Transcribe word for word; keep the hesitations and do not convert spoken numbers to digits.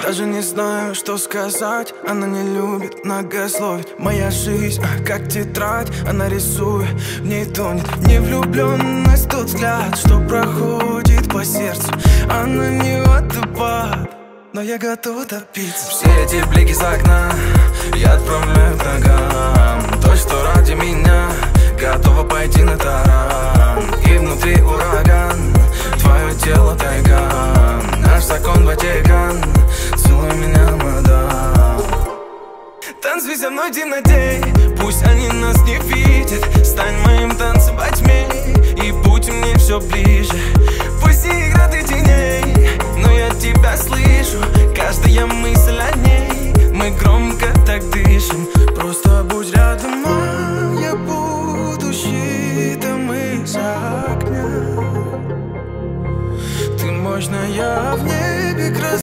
Даже не знаю, что сказать. Она не любит многословить. Моя жизнь, как тетрадь, она рисует, в ней тонет невлюбленность, тот взгляд, что проходит по сердцу. Она не водопад, но я готов топиться. Все эти блики с окна я отправляю к ногам. То, что ради меня готова пойти на таран. И внутри ураган, твое тело тайга. Наш закон Ватикан, целуй меня, мадам. Танцуй со мной в темноте, пусть они нас не видят. Стань моим танцем во тьме и будь мне все ближе. Пусть и игра ты теней, но я тебя слышу. Каждая мысль